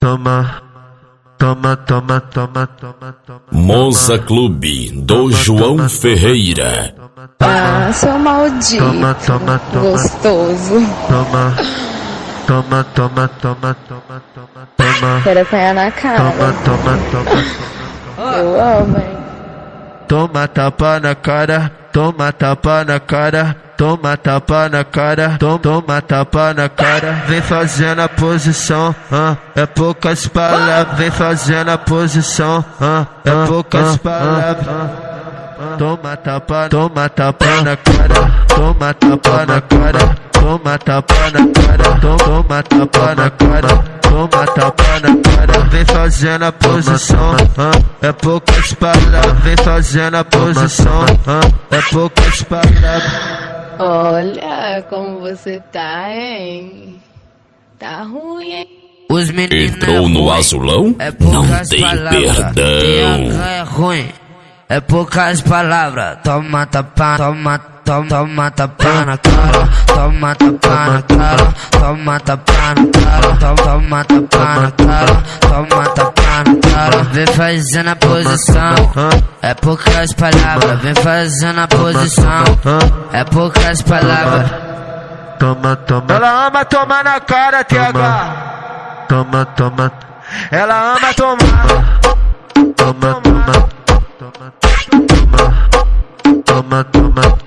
Toma, toma, toma, toma, toma, toma. Moça Clube do João Ferreira. Ah, seu maldito. Toma, toma, toma. Gostoso. Toma, toma, toma, toma, toma, toma, toma. Quero apanhar na cara. Toma, toma, toma, toma. Eu amo, hein? Toma tapa na cara, toma tapa na cara, toma tapa na cara, toma tapa na cara. Vem fazendo a posição, é poucas palavras. Vem fazendo a posição, é poucas palavras. Toma tapa na cara, toma tapa na cara, toma tapa na cara, toma tapa na cara. Toma tapa na cara, vem fazendo a posição, é poucas palavras. Vem fazendo a posição, é poucas palavras. Olha como você tá, hein? Tá ruim, hein? Os meninos Entrou no azulão? Não tem perdão. É ruim, é poucas palavras. Toma tapa, toma tapa na cara, toma tapa na cara, toma tapa na cara, toma tapa na cara, toma tapa na cara. Vem fazendo a posição, é poucas palavras. Vem fazendo a posição, é poucas palavras. Toma, toma. Ela ama tomar na cara, TH. Toma, toma. Ela ama tomar. Toma, toma. Toma, toma. Toma, toma.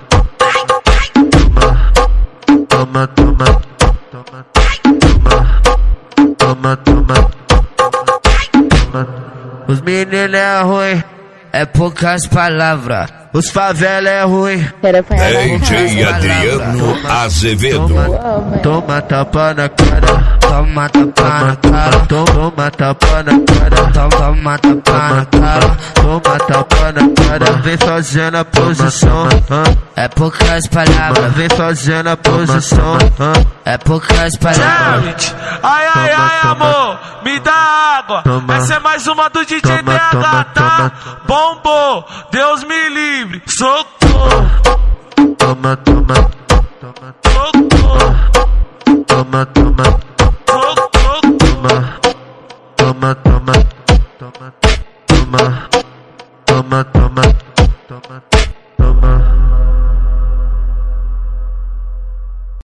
Toma, toma, toma, toma, toma, toma, toma. Os meninos é ruim, é poucas palavras. Os favela é ruim. Quero apanhar na DJ cara. Adriano Azevedo. Toma tapa na cara, toma tapa na cara, toma tapa na cara, toma tapa na cara, toma tapa na cara. Vem fazendo a posição, é poucas palavras. Vem fazendo a posição, é poucas palavras. Ai, ai, ai, amor, me dá água. Essa é mais uma do DJ DH, tá? Bombou, Deus me livre. Socorro. Toma, toma, toma, Socorro. toma, toma, Socorro. toma, toma, toma, toma, toma.